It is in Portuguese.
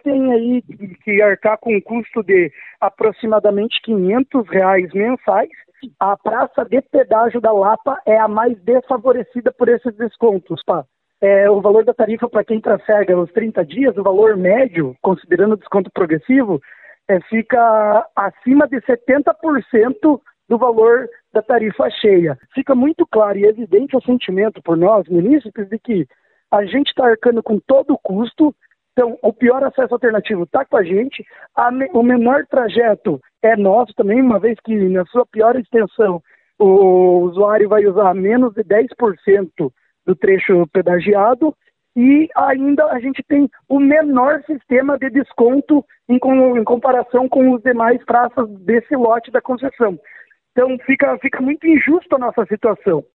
tem aí que arcar com um custo de aproximadamente R$ 500 mensais. A praça de pedágio da Lapa é a mais desfavorecida por esses descontos, pá. O valor da tarifa para quem trafega os 30 dias, o valor médio, considerando o desconto progressivo, fica acima de 70% do valor da tarifa cheia. Fica muito claro e evidente o sentimento por nós, munícipes, de que a gente está arcando com todo o custo. Então, o pior acesso alternativo está com a gente, o menor trajeto é nosso também, uma vez que na sua pior extensão o usuário vai usar menos de 10% do trecho pedagiado, e ainda a gente tem o menor sistema de desconto em comparação com os demais praças desse lote da concessão. Então fica muito injusta a nossa situação.